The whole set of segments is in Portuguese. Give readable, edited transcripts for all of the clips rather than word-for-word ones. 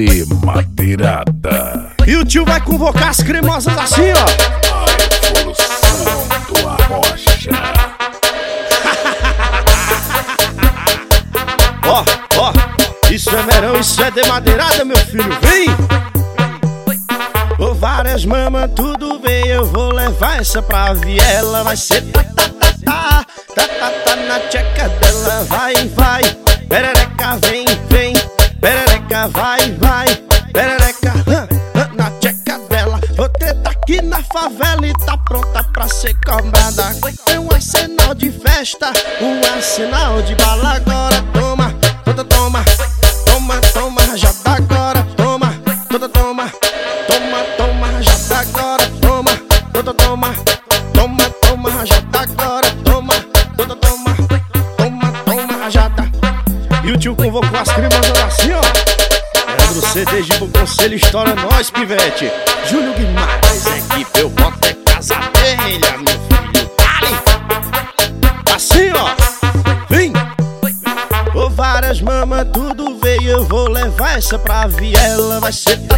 dali madeirada. E o tio vai convocar as cremosas assim, ó. A evolução do Arrocha. Ó, isso é verão, isso é de madeirada, meu filho, vem! Ô, várias mamas, tudo bem, eu vou levar essa pra viela. Vai ser tá na tcheca dela. Vai, perereca, vem, perereca, vai, perereca, na tcheca dela. Você tá aqui na favela e tá pronta pra ser cobrada. Tem um arsenal de festa, um arsenal de bala. Agora toma, já dá agora. Toma, já dá agora. Toma, já dá agora. Toma, já dá. E o tio convocou as cremosas assim, ó. Pedro CD de Bom Conselho, estoura nós, pivete. Júlio Guimarães, equipe, eu boto é casa velha, meu filho. Dale! Assim, ó. Vem! Ô, várias mamas, tudo veio, eu vou levar essa pra viela. Vai ser tá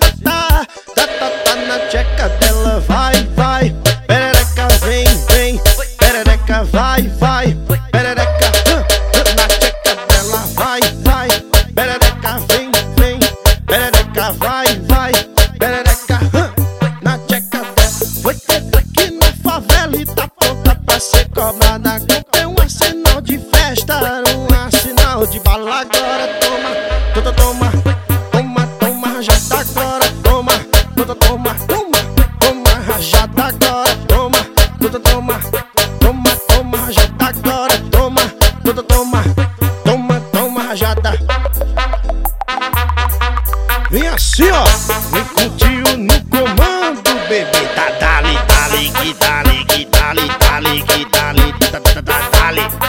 na tcheca dela. Vai, perereca, vem, perereca, vai, perereca, na tcheca dela. Vai, perereca, vem, perereca, vai, perereca, na tcheca dela. Foi ter aqui na favela e tá pronta pra ser cobrada. Tem um arsenal de festa, um arsenal de bala. Agora toma, já dá agora. Toma, já dá agora. Toma, já dá agora. Toma, já dá. Vem assim, ó. Vem com o tio no comando, bebê. Dale, que dale, dale.